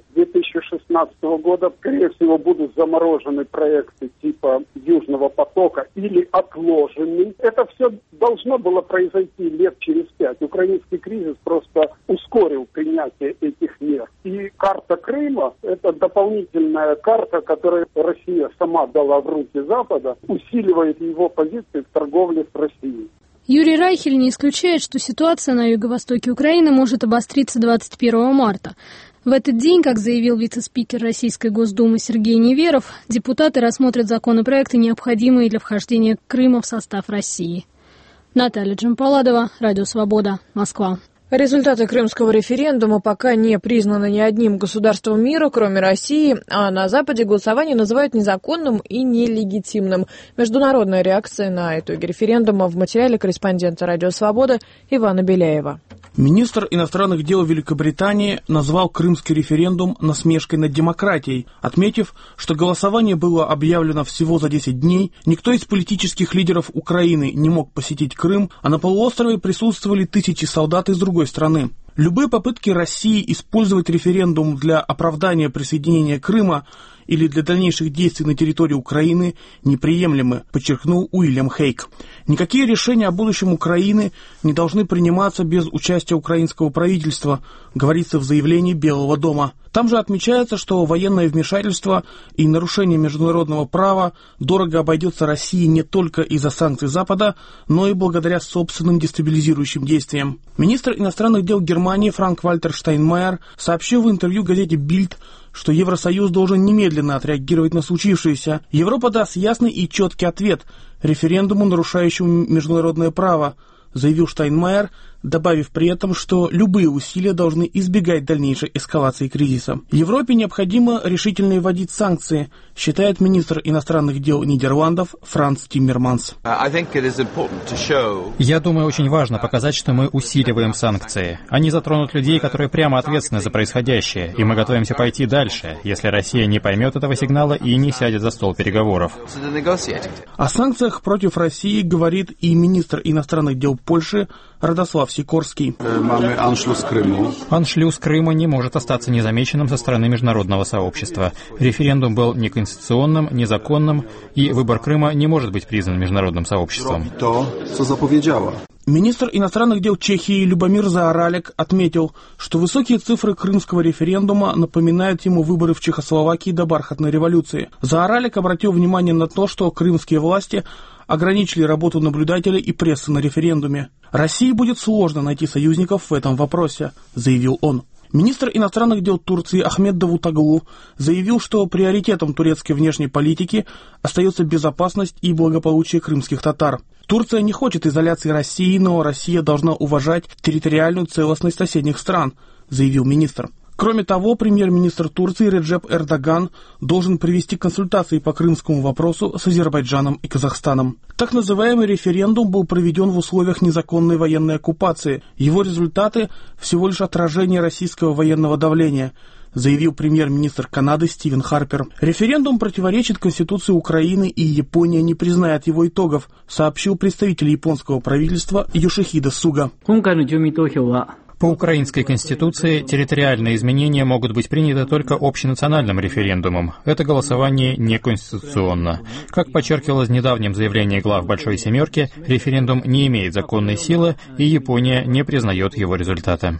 2016 года. Скорее всего, будут заморожены проекты типа Южного потока или отложены. Это все должно было произойти лет через 5. Украинский кризис просто ускорил принятие этих мер. И карта Крыма – это дополнительная карта, которая Россия сама дала в руки Запада, усиливает его позиции в торговле с Россией. Юрий Райхель не исключает, что ситуация на юго-востоке Украины может обостриться 21 марта. В этот день, как заявил вице-спикер Российской Госдумы Сергей Неверов, депутаты рассмотрят законопроекты, необходимые для вхождения Крыма в состав России. Наталья Джампаладова, Радио Свобода, Москва. Результаты крымского референдума пока не признаны ни одним государством мира, кроме России, а на Западе голосование называют незаконным и нелегитимным. Международная реакция на итоги референдума в материале корреспондента «Радио Свобода» Ивана Беляева. Министр иностранных дел Великобритании назвал крымский референдум насмешкой над демократией, отметив, что голосование было объявлено всего за 10 дней, никто из политических лидеров Украины не мог посетить Крым, а на полуострове присутствовали тысячи солдат из другой страны. Любые попытки России использовать референдум для оправдания присоединения Крыма или для дальнейших действий на территории Украины неприемлемы, подчеркнул Уильям Хейк. Никакие решения о будущем Украины не должны приниматься без участия украинского правительства, говорится в заявлении Белого дома. Там же отмечается, что военное вмешательство и нарушение международного права дорого обойдется России не только из-за санкций Запада, но и благодаря собственным дестабилизирующим действиям. Министр иностранных дел Германии Франк-Вальтер Штайнмайер сообщил в интервью газете «Бильд», что Евросоюз должен немедленно отреагировать на случившееся. Европа даст ясный и четкий ответ референдуму, нарушающему международное право, заявил Штайнмайер, добавив при этом, что любые усилия должны избегать дальнейшей эскалации кризиса. Европе необходимо решительно вводить санкции, считает министр иностранных дел Нидерландов Франц Тиммерманс. Я думаю, очень важно показать, что мы усиливаем санкции. Они затронут людей, которые прямо ответственны за происходящее, и мы готовимся пойти дальше, если Россия не поймет этого сигнала и не сядет за стол переговоров. О санкциях против России говорит и министр иностранных дел Польши Радослав Сикорский. Аншлюз Крыма не может остаться незамеченным со стороны международного сообщества. Референдум был неконституционным, незаконным, и выбор Крыма не может быть признан международным сообществом. Министр иностранных дел Чехии Любомир Заоралек отметил, что высокие цифры крымского референдума напоминают ему выборы в Чехословакии до бархатной революции. Заоралек обратил внимание на то, что крымские власти ограничили работу наблюдателей и прессы на референдуме. «России будет сложно найти союзников в этом вопросе», — заявил он. Министр иностранных дел Турции Ахмед Давутоглу заявил, что приоритетом турецкой внешней политики остается безопасность и благополучие крымских татар. Турция не хочет изоляции России, но Россия должна уважать территориальную целостность соседних стран, заявил министр. Кроме того, премьер-министр Турции Реджеп Эрдоган должен провести консультации по крымскому вопросу с Азербайджаном и Казахстаном. Так называемый референдум был проведен в условиях незаконной военной оккупации. Его результаты – всего лишь отражение российского военного давления, заявил премьер-министр Канады Стивен Харпер. Референдум противоречит Конституции Украины, и Япония не признает его итогов, сообщил представитель японского правительства Йошихиде Суга. По украинской конституции территориальные изменения могут быть приняты только общенациональным референдумом. Это голосование неконституционно. Как подчеркивалось в недавнем заявлении глав Большой Семерки, референдум не имеет законной силы, и Япония не признает его результаты.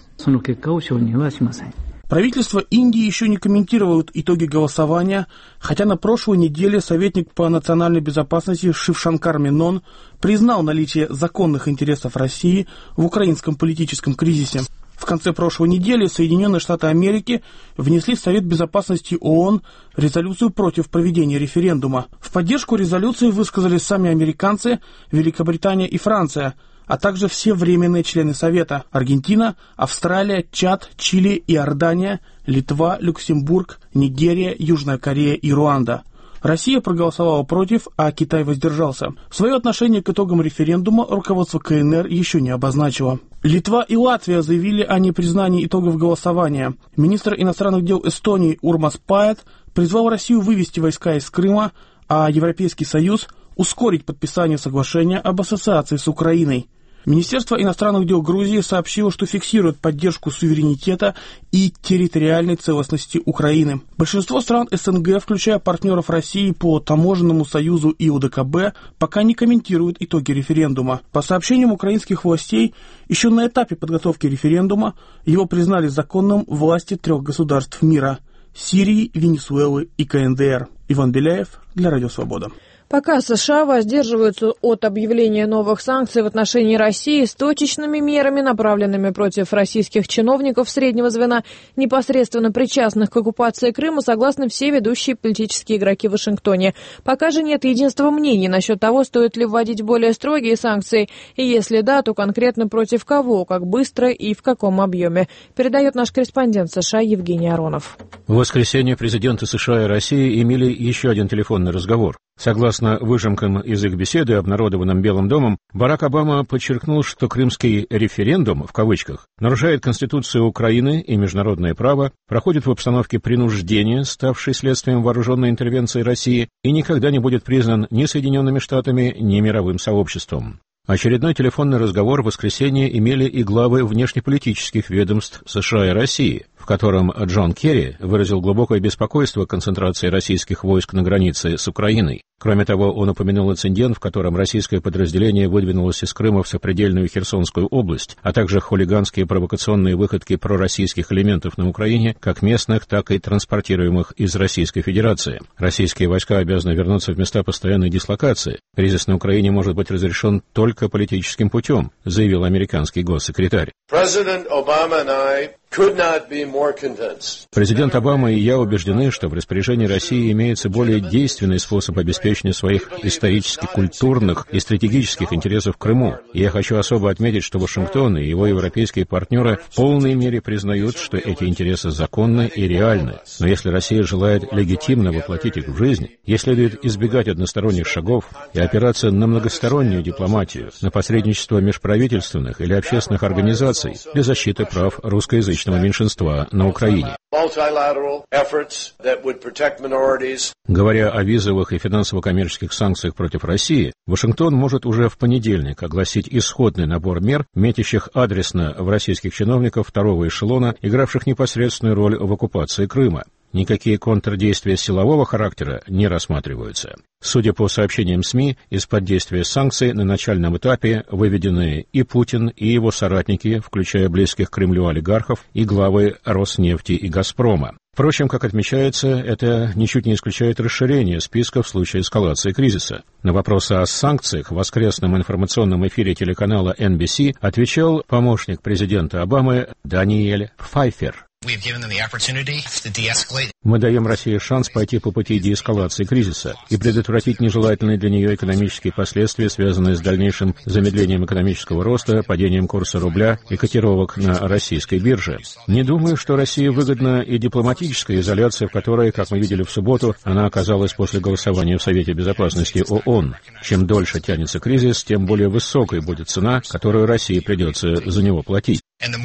Правительство Индии еще не комментирует итоги голосования, хотя на прошлой неделе советник по национальной безопасности Шившанкар Менон признал наличие законных интересов России в украинском политическом кризисе. В конце прошлой недели Соединенные Штаты Америки внесли в Совет Безопасности ООН резолюцию против проведения референдума. В поддержку резолюции высказались сами американцы, Великобритания и Франция, а также все временные члены Совета – Аргентина, Австралия, Чад, Чили, Иордания, Литва, Люксембург, Нигерия, Южная Корея и Руанда. Россия проголосовала против, а Китай воздержался. Свое отношение к итогам референдума руководство КНР еще не обозначило. Литва и Латвия заявили о непризнании итогов голосования. Министр иностранных дел Эстонии Урмас Паэт призвал Россию вывести войска из Крыма, а Европейский Союз ускорить подписание соглашения об ассоциации с Украиной. Министерство иностранных дел Грузии сообщило, что фиксирует поддержку суверенитета и территориальной целостности Украины. Большинство стран СНГ, включая партнеров России по Таможенному союзу и УДКБ, пока не комментируют итоги референдума. По сообщениям украинских властей, еще на этапе подготовки референдума его признали законным власти 3 государств мира – Сирии, Венесуэлы и КНДР. Иван Беляев для Радио Свобода. Пока США воздерживаются от объявления новых санкций в отношении России с точечными мерами, направленными против российских чиновников среднего звена, непосредственно причастных к оккупации Крыма, согласны все ведущие политические игроки в Вашингтоне. Пока же нет единства мнений насчет того, стоит ли вводить более строгие санкции, и если да, то конкретно против кого, как быстро и в каком объеме, передает наш корреспондент США Евгений Аронов. В воскресенье президенты США и России имели еще один телефонный разговор. Согласно выжимкам из их беседы, обнародованным Белым домом, Барак Обама подчеркнул, что крымский референдум, в кавычках, нарушает Конституцию Украины и международное право, проходит в обстановке принуждения, ставшей следствием вооруженной интервенции России, и никогда не будет признан ни Соединенными Штатами, ни мировым сообществом. Очередной телефонный разговор в воскресенье имели и главы внешнеполитических ведомств США и России, в котором Джон Керри выразил глубокое беспокойство концентрации российских войск на границе с Украиной. Кроме того, он упомянул инцидент, в котором российское подразделение выдвинулось из Крыма в сопредельную Херсонскую область, а также хулиганские провокационные выходки пророссийских элементов на Украине, как местных, так и транспортируемых из Российской Федерации. Российские войска обязаны вернуться в места постоянной дислокации. Кризис на Украине может быть разрешен только политическим путем, заявил американский госсекретарь. Президент Обама и я убеждены, что в распоряжении России имеется более действенный способ обеспечения своих исторических, культурных и стратегических интересов в Крыму. И я хочу особо отметить, что Вашингтон и его европейские партнеры в полной мере признают, что эти интересы законны и реальны. Но если Россия желает легитимно воплотить их в жизнь, ей следует избегать односторонних шагов и опираться на многостороннюю дипломатию, на посредничество межправительственных или общественных организаций для защиты прав русскоязычного меньшинства на Украине. Говоря о визовых и финансово-коммерческих санкциях против России, Вашингтон может уже в понедельник огласить исходный набор мер, метящих адресно в российских чиновников второго эшелона, игравших непосредственную роль в оккупации Крыма. никакие контрдействия силового характера не рассматриваются. Судя по сообщениям СМИ, из-под действия санкций на начальном этапе выведены и Путин, и его соратники, включая близких к Кремлю олигархов и главы Роснефти и Газпрома. Впрочем, как отмечается, это ничуть не исключает расширение списка в случае эскалации кризиса. На вопросы о санкциях в воскресном информационном эфире телеканала NBC отвечал помощник президента Обамы Даниэль Пфайфер. Мы даем России шанс пойти по пути деэскалации кризиса и предотвратить нежелательные для нее экономические последствия, связанные с дальнейшим замедлением экономического роста, падением курса рубля и котировок на российской бирже. Не думаю, что России выгодна и дипломатическая изоляция, в которой, как мы видели в субботу, она оказалась после голосования в Совете Безопасности ООН. Чем дольше тянется кризис, тем более высокой будет цена, которую России придется за него платить.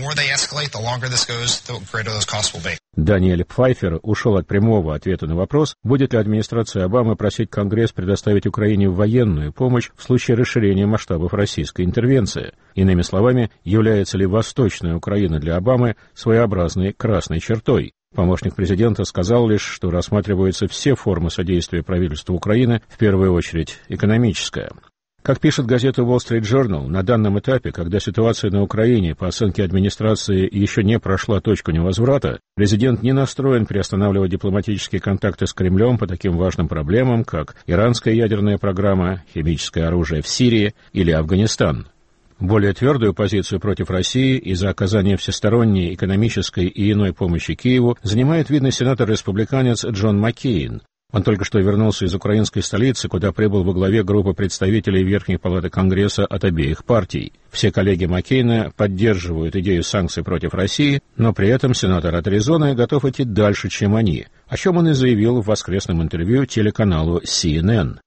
Даниэль Пфайфер ушел от прямого ответа на вопрос, будет ли администрация Обамы просить Конгресс предоставить Украине военную помощь в случае расширения масштабов российской интервенции. Иными словами, является ли Восточная Украина для Обамы своеобразной красной чертой. Помощник президента сказал лишь, что рассматриваются все формы содействия правительству Украины, в первую очередь экономическая. Как пишет газета Wall Street Journal, на данном этапе, когда ситуация на Украине, по оценке администрации, еще не прошла точку невозврата, президент не настроен приостанавливать дипломатические контакты с Кремлем по таким важным проблемам, как иранская ядерная программа, химическое оружие в Сирии или Афганистан. Более твердую позицию против России из-за оказания всесторонней экономической и иной помощи Киеву занимает видный сенатор-республиканец Джон Маккейн. Он только что вернулся из украинской столицы, куда прибыл во главе группы представителей Верхней палаты Конгресса от обеих партий. Все коллеги Маккейна поддерживают идею санкций против России, но при этом сенатор от Аризоны готов идти дальше, чем они, о чем он и заявил в воскресном интервью телеканалу CNN.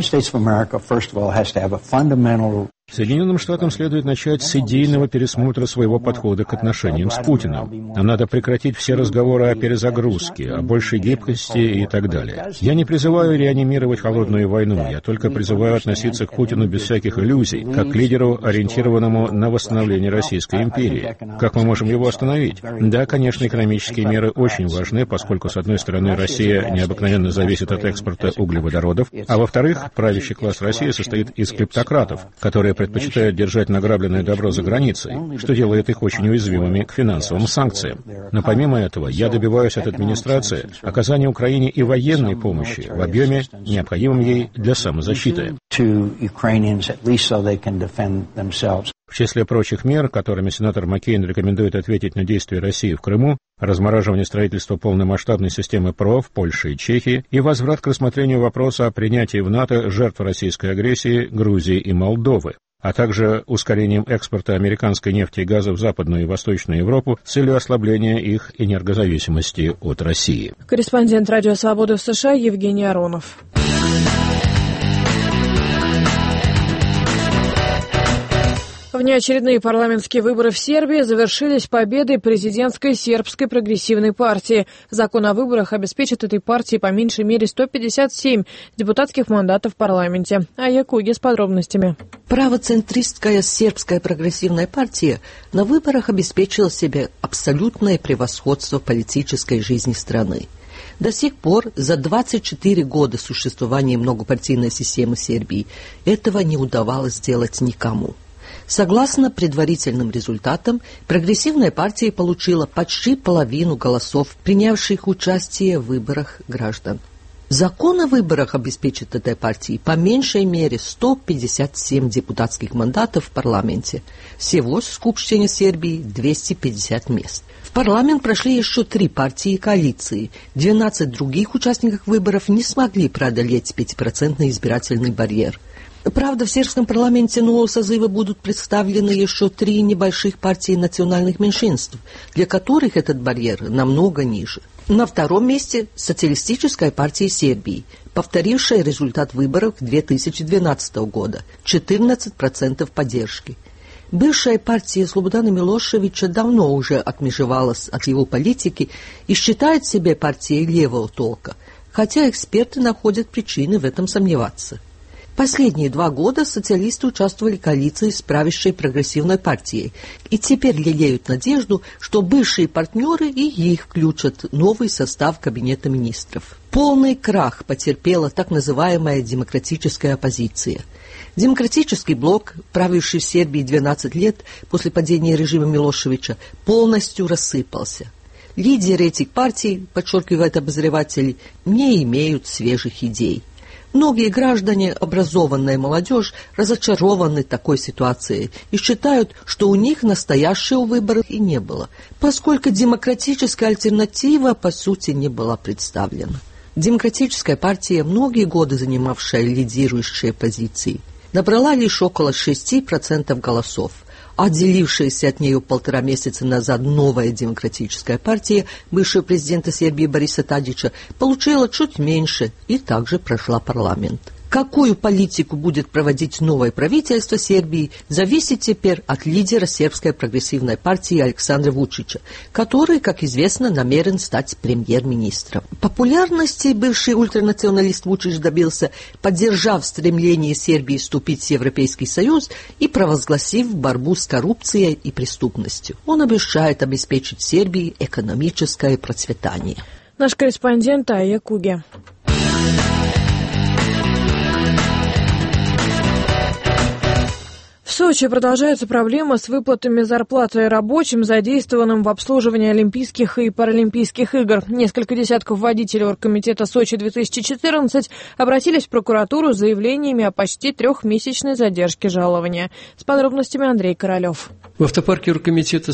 Соединенным Штатам следует начать с идейного пересмотра своего подхода к отношениям с Путиным. Нам надо прекратить все разговоры о перезагрузке, о большей гибкости и так далее. Я не призываю реанимировать холодную войну, я только призываю относиться к Путину без всяких иллюзий, как к лидеру, ориентированному на восстановление Российской империи. Как мы можем его остановить? Да, конечно, экономические меры очень важны, поскольку, с одной стороны, Россия необыкновенно зависит от экспорта углеводородов, а во-вторых, правящий класс России состоит из клептократов, которые предпочитают держать награбленное добро за границей, что делает их очень уязвимыми к финансовым санкциям. Но помимо этого, я добиваюсь от администрации оказания Украине и военной помощи в объеме, необходимом ей для самозащиты. В числе прочих мер, которыми сенатор Маккейн рекомендует ответить на действия России в Крыму, размораживание строительства полномасштабной системы ПРО в Польше и Чехии и возврат к рассмотрению вопроса о принятии в НАТО жертв российской агрессии Грузии и Молдовы, а также ускорением экспорта американской нефти и газа в Западную и Восточную Европу с целью ослабления их энергозависимости от России. Корреспондент Радио Свобода в США Евгений Аронов. Внеочередные парламентские выборы в Сербии завершились победой президентской сербской прогрессивной партии. Закон о выборах обеспечит этой партии по меньшей мере 157 депутатских мандатов в парламенте. Ая Куги с подробностями. Правоцентристская сербская прогрессивная партия на выборах обеспечила себе абсолютное превосходство в политической жизни страны. До сих пор, за 24 года существования многопартийной системы Сербии, этого не удавалось сделать никому. Согласно предварительным результатам, прогрессивная партия получила почти половину голосов, принявших участие в выборах граждан. Закон о выборах обеспечит этой партии по меньшей мере 157 депутатских мандатов в парламенте. Всего в Скупщине Сербии 250 мест. В парламент прошли еще 3 партии и коалиции. 12 других участников выборов не смогли преодолеть 5% избирательный барьер. Правда, в сербском парламенте нового созыва будут представлены еще 3 небольших партии национальных меньшинств, для которых этот барьер намного ниже. На втором месте Социалистическая партия Сербии, повторившая результат выборов 2012 года – 14% поддержки. Бывшая партия Слободана Милошевича давно уже отмежевалась от его политики и считает себя партией левого толка, хотя эксперты находят причины в этом сомневаться. Последние 2 года социалисты участвовали в коалиции с правящей прогрессивной партией и теперь лелеют надежду, что бывшие партнеры и их включат в новый состав Кабинета министров. Полный крах потерпела так называемая демократическая оппозиция. Демократический блок, правивший в Сербии 12 лет после падения режима Милошевича, полностью рассыпался. Лидеры этих партий, подчеркивают обозреватели, не имеют свежих идей. Многие граждане, образованная молодежь, разочарованы такой ситуацией и считают, что у них настоящего выбора и не было, поскольку демократическая альтернатива, по сути, не была представлена. Демократическая партия, многие годы занимавшая лидирующие позиции, набрала лишь около 6% голосов, а отделившаяся от нее 1,5 месяца назад новая демократическая партия бывшего президента Сербии Бориса Тадича получила чуть меньше и также прошла парламент. Какую политику будет проводить новое правительство Сербии, зависит теперь от лидера сербской прогрессивной партии Александра Вучича, который, как известно, намерен стать премьер-министром. Популярности бывший ультранационалист Вучич добился, поддержав стремление Сербии вступить в Европейский Союз и провозгласив борьбу с коррупцией и преступностью. Он обещает обеспечить Сербии экономическое процветание. Наш корреспондент Ая Куге. В Сочи продолжаются проблемы с выплатами зарплаты рабочим, задействованным в обслуживании Олимпийских и Паралимпийских игр. Несколько десятков водителей оргкомитета Сочи-2014 обратились в прокуратуру с заявлениями о почти 3-месячной задержке жалования. С подробностями Андрей Королев. В автопарке оргкомитета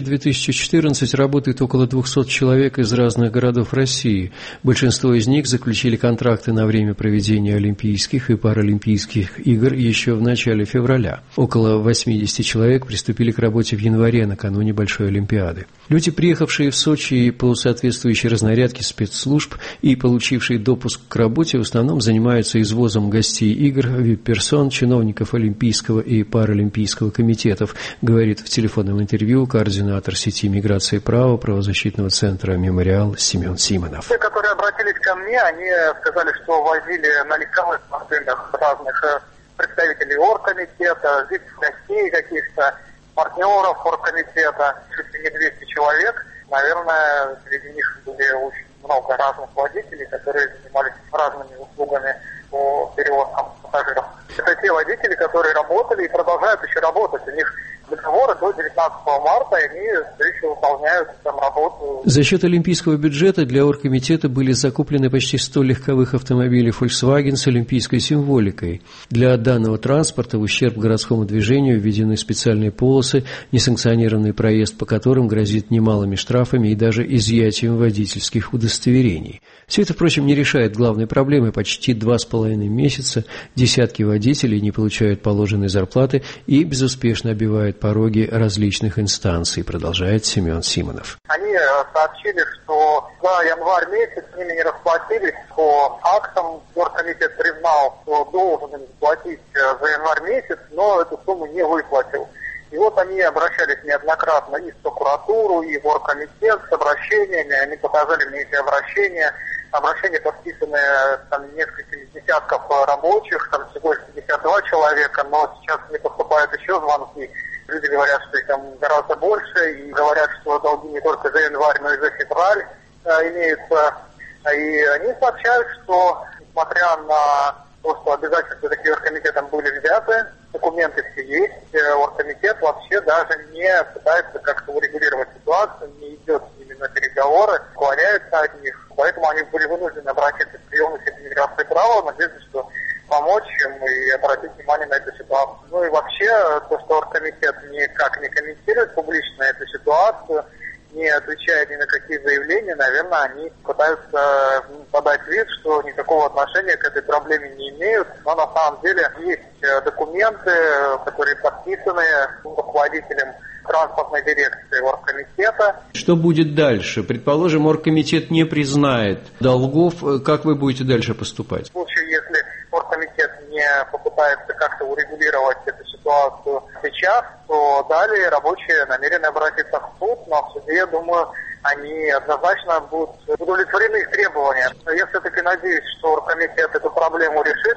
Сочи-2014 работает около 200 человек из разных городов России. Большинство из них заключили контракты на время проведения Олимпийских и Паралимпийских игр еще в начале февраля. Около 80 человек приступили к работе в январе, накануне Большой Олимпиады. Люди, приехавшие в Сочи по соответствующей разнарядке спецслужб и получившие допуск к работе, в основном занимаются извозом гостей игр, вип-персон, чиновников Олимпийского и Паралимпийского комитетов, говорит в телефонном интервью координатор сети миграции и права правозащитного центра «Мемориал» Семен Симонов. Те, которые обратились ко мне, они сказали, что возили на легковых машинах разных представителей оргкомитета, гостей каких-то, партнеров оргкомитета, чуть ли не 200 человек. Наверное, среди них были очень много разных водителей, которые занимались разными услугами по перевозкам пассажиров. Это те водители, которые работали и продолжают еще работать. У них договоры до 19 марта, и они еще выполняют там работу. За счет олимпийского бюджета для оргкомитета были закуплены почти 100 легковых автомобилей Volkswagen с олимпийской символикой. Для данного транспорта в ущерб городскому движению введены специальные полосы, несанкционированный проезд по которым грозит немалыми штрафами и даже изъятием водительских удостоверений. Все это, впрочем, не решает главной проблемы. Почти 2,5 месяца десятки водителей не получают положенной зарплаты и безуспешно оббивают пороги различных инстанций, продолжает Семен Симонов. Они сообщили, что за январь месяц с ними не расплатились по актам. Оргкомитет признал, что должен им заплатить за январь месяц, но эту сумму не выплатил. И вот они обращались неоднократно и в прокуратуру, и в оргкомитет с обращениями. Они показали мне эти обращения. Обращения подписаны там несколькими десятков рабочих, там всего 52 человека, но сейчас не поступают еще звонки. Люди говорят, что их там гораздо больше, и говорят, что долги не только за январь, но и за февраль имеются. И они сообщают, что, несмотря на то, что обязательства таким оргкомитетом были взяты, документы все есть, оргкомитет вообще даже не пытается как-то урегулировать ситуацию, не идет с ними на переговоры, уклоняются от них. Поэтому они были вынуждены обратиться к приему сети миграции права в надежде, что помочь им и обратить внимание на эту ситуацию. Ну и вообще, то, что оргкомитет никак не комментирует публично эту ситуацию, не отвечает ни на какие заявления, наверное, они пытаются подать вид, что никакого отношения к этой проблеме не имеют. Но на самом деле есть документы, которые подписаны руководителем транспортной дирекции оргкомитета. Что будет дальше? Предположим, оргкомитет не признает долгов. Как вы будете дальше поступать? В случае, если оргкомитет не попытается как-то урегулировать эту ситуацию сейчас, то далее рабочие намерены обратиться в суд, но в суде, я думаю, они однозначно будут удовлетворены их требования. Я все-таки надеюсь, что оргкомитет эту проблему решит, может,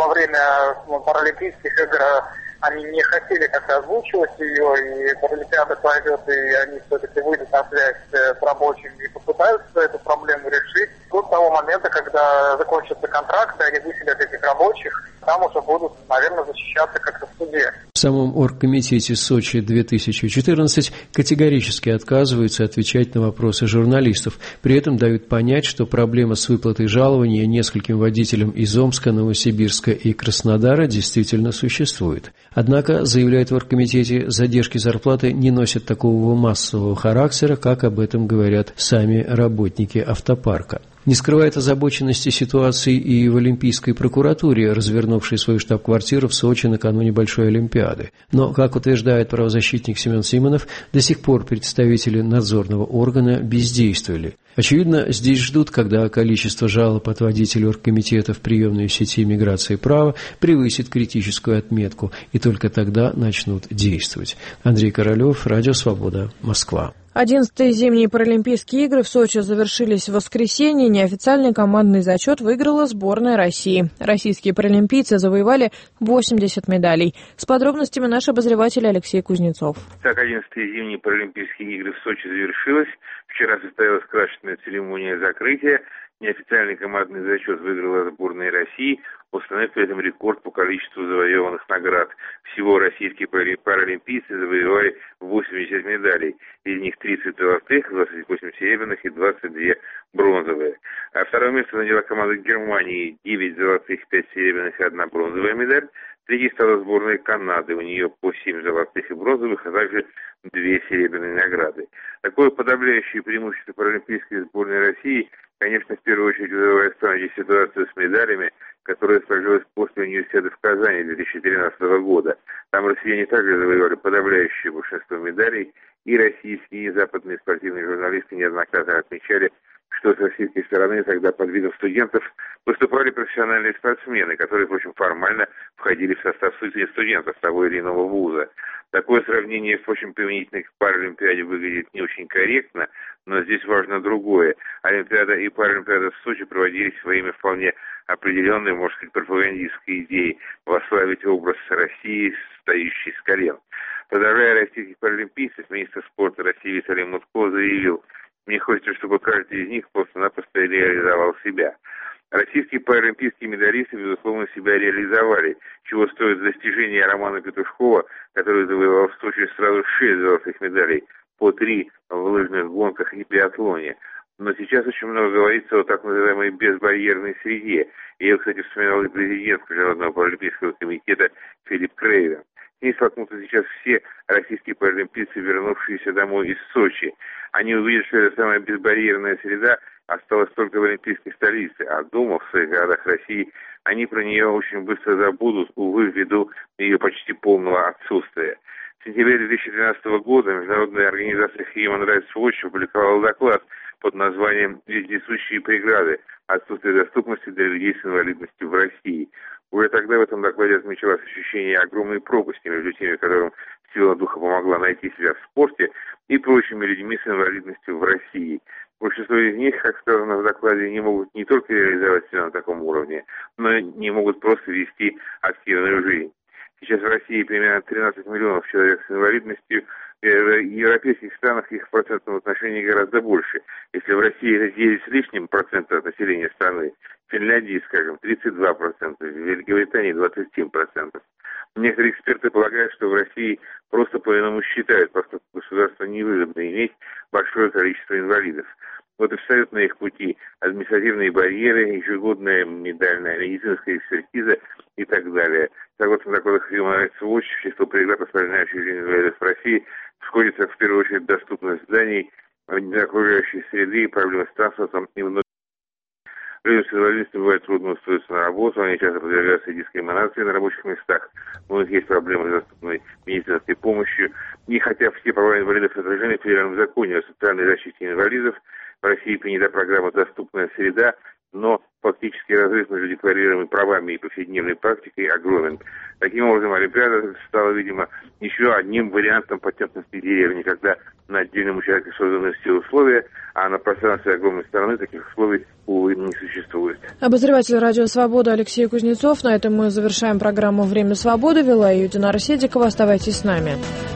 время Паралимпийских игр они не хотели как-то озвучивать ее, и Паралимпиада пройдет, и они все-таки выйдут на связь с рабочими и попытаются эту проблему решить. До того момента, когда закончатся контракты, они выселят этих рабочих, там уже будут, наверное, защищаться как-то в суде. В самом оргкомитете Сочи-2014 категорически отказываются отвечать на вопросы журналистов. При этом дают понять, что проблема с выплатой жалования нескольким водителям из Омска, Новосибирска и Краснодара действительно существует. Однако, заявляют в оргкомитете, задержки зарплаты не носят такого массового характера, как об этом говорят сами работники автопарка. Не скрывает озабоченности ситуации и в Олимпийской прокуратуре, развернувшей свою штаб-квартиру в Сочи накануне Большой Олимпиады. Но, как утверждает правозащитник Семен Симонов, до сих пор представители надзорного органа бездействовали. Очевидно, здесь ждут, когда количество жалоб от водителей оргкомитета в приемной сети миграции и права превысит критическую отметку, и только тогда начнут действовать. Андрей Королев, Радио Свобода, Москва. 11-е зимние Паралимпийские игры в Сочи завершились в воскресенье. Неофициальный командный зачет выиграла сборная России. Российские паралимпийцы завоевали 80 медалей. С подробностями наш обозреватель Алексей Кузнецов. Так, 11-е зимние Паралимпийские игры в Сочи завершилась. Вчера состоялась красочная церемония закрытия. Неофициальный командный зачет выиграла сборная России, установив при этом рекорд по количеству завоеванных наград. Всего российские паралимпийцы завоевали 80 медалей. Из них 30 золотых, 28 серебряных и 22 бронзовые. А второе место заняла команда Германии. 9 золотых, 5 серебряных и 1 бронзовая медаль. Третьей стала сборная Канады. У нее по 7 золотых и бронзовых, а также 2 серебряные награды. Такое подавляющее преимущество паралимпийской сборной России, конечно, в первую очередь вызывает в памяти ситуацию с медалями, которая сложилась после университета в Казани 2013 года. Там россияне также завоевали подавляющее большинство медалей, и российские и западные спортивные журналисты неоднократно отмечали, что с российской стороны тогда под видом студентов выступали профессиональные спортсмены, которые, впрочем, формально входили в состав сотни студентов того или иного вуза. Такое сравнение, впрочем, применительно к Паралимпиаде выглядит не очень корректно, но здесь важно другое. Олимпиада и Паралимпиада в Сочи проводились во имя вполне определенной, можно сказать, пропагандистской идеи восславить образ России, стоящей с колен. Поздравляя российских паралимпийцев, министр спорта России Виталий Мутко заявил: «Мне хочется, чтобы каждый из них просто-напросто реализовал себя». Российские паралимпийские медалисты, безусловно, себя реализовали, чего стоит достижение Романа Петушкова, который завоевал в Сочи сразу 6 золотых медалей, по 3 в лыжных гонках и биатлоне. Но сейчас очень много говорится о так называемой безбарьерной среде. Ее, кстати, вспоминал и президент Международного паралимпийского комитета Филипп Крейвен. С ней столкнутся сейчас все российские паралимпийцы, вернувшиеся домой из Сочи. Они увидят, что эта самая безбарьерная среда осталась только в олимпийской столице, а дома, в своих городах России, они про нее очень быстро забудут, увы, ввиду ее почти полного отсутствия. В сентябре 2013 года международная организация Human Rights Watch опубликовала доклад под названием «Вездесущие преграды. Отсутствие доступности для людей с инвалидностью в России». Уже тогда в этом докладе отмечалось ощущение огромной пропасти между теми, которым сила духа помогла найти себя в спорте, и прочими людьми с инвалидностью в России. Большинство из них, как сказано в докладе, не могут не только реализовать себя на таком уровне, но и не могут просто вести активную жизнь. Сейчас в России примерно 13 миллионов человек с инвалидностью. В европейских странах их в процентном отношении гораздо больше. Если в России это 9 с лишним процентов от населения страны, в Финляндии, скажем, 32%, в Великобритании 27%. Некоторые эксперты полагают, что в России просто по-иному считают, поскольку государству невыгодно иметь большое количество инвалидов. Вот и встают на их пути административные барьеры, ежегодная медальная медицинская экспертиза и так далее. Согласно докладах Human Rights Watch, число преград, осложняющих жизнь инвалидов в России, сходится в первую очередь доступность зданий, окружающей среды, проблемы с транспортом и многим. Людям с инвалидностью бывает трудно устроиться на работу, они часто подвергаются дискриминации на рабочих местах, у них есть проблемы с доступной медицинской помощью. И хотя все права инвалидов отражены в федеральном законе о социальной защите инвалидов, в России принята программа «Доступная среда», но фактически разрыв между декларируемыми правами и повседневной практикой огромен. Таким образом, Олимпиада стала, видимо, еще одним вариантом патентности деревни, когда на отдельном участке созданы все условия, а на пространстве огромной страны таких условий, увы, не существует. Обозреватель «Радио Свобода» Алексей Кузнецов. На этом мы завершаем программу «Время свободы». Вела ее Динара Седикова. Оставайтесь с нами.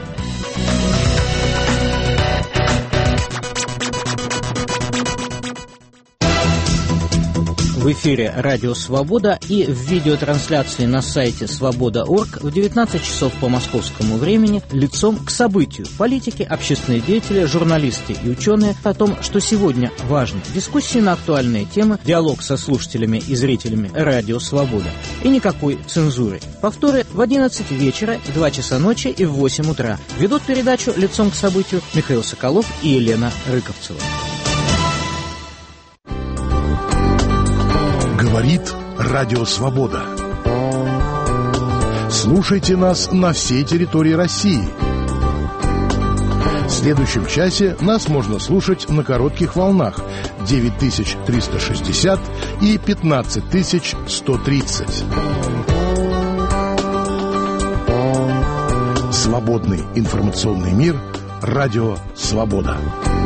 В эфире «Радио Свобода» и в видеотрансляции на сайте свобода.орг в 19 часов по московскому времени «Лицом к событию». Политики, общественные деятели, журналисты и ученые о том, что сегодня важно. Дискуссии на актуальные темы, диалог со слушателями и зрителями «Радио Свобода». И никакой цензуры. Повторы в 11 вечера, в 2 часа ночи и в 8 утра. Ведут передачу «Лицом к событию» Михаил Соколов и Елена Рыковцева. Говорит Радио Свобода. Слушайте нас на всей территории России. В следующем часе нас можно слушать на коротких волнах 9360 и 15130. Свободный информационный мир. Радио Свобода.